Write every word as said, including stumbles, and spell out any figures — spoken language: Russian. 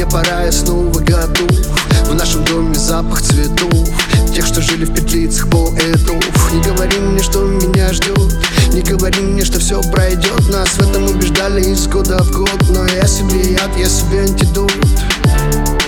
пора, я снова готов. В нашем доме запах цветов, тех, что жили в петлицах поэтов. Не говори мне, что меня ждет, не говори мне, что все пройдет. Нас в этом убеждали из года в год, но я себе яд, я себе антидот.